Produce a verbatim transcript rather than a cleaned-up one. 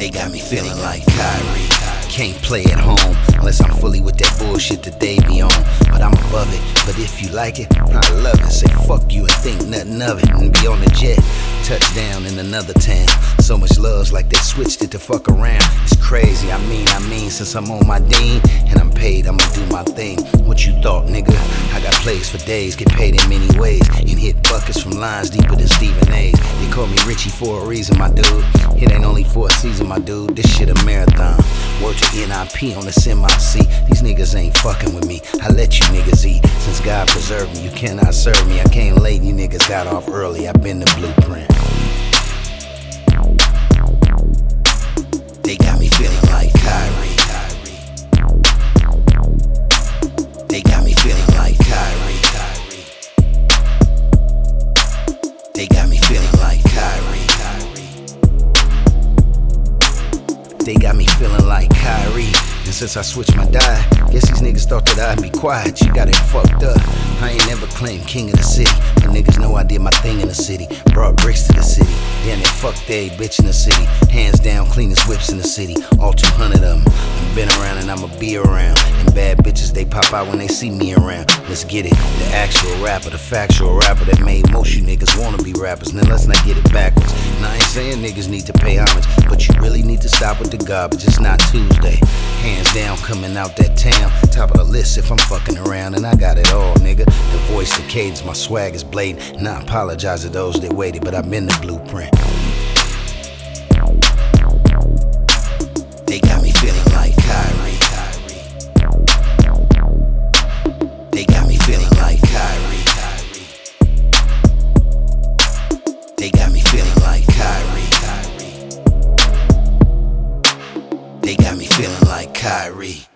They got me feeling like Kyrie. Can't play at home unless I'm fully with that bullshit that they be on. But I'm above it, but if you like it, I love it. Say fuck you and think nothing of it, and be on the jet, touchdown in another town. So much love's like they switched it to fuck around. It's crazy, I mean, I mean, since I'm on my dean and I'm paid, I'ma do my thing. What you thought, nigga? I got plays for days, get paid in many ways, and hit buckets from lines deeper than Stephen A's. They call me Richie for a reason, my dude. It ain't only for a season, my dude. This shit a marathon. Word to N I P on the semi-C. These niggas ain't fucking with me. I let you niggas eat. Since God preserved me, you cannot serve me. I came late, you niggas got off early. I been the blueprint. They got me feeling like Kyrie. They got me feeling like Kyrie. They got me feeling like Kyrie. They got me feeling like Kyrie. And since I switched my diet, guess these niggas thought that I'd be quiet. You got it fucked up. I ain't never claimed king of the city, but niggas know I did my thing in the city. Brought bricks to the city. Damn it, fucked every bitch in the city. Hands down, cleanest whips in the city. All two hundred of them. I've been around and I'ma be around. And bad bitches, they pop out when they see me around. Let's get it. The actual rapper, the factual rapper that made most you niggas wanna be rappers. Now let's not get it backwards. And I ain't saying niggas need to pay homage, but you really need to stop with the garbage. It's not Tuesday. Hands down, coming out that town. Top of the list if I'm fucking around, and I got it all, nigga. The voice, the cadence, my swag is blatant. And I apologize to those that waited, but I've been the blueprint. They got me feeling like Kyrie. They got me feeling like Kyrie. They got me feeling like Kyrie. They got me feeling like Kyrie.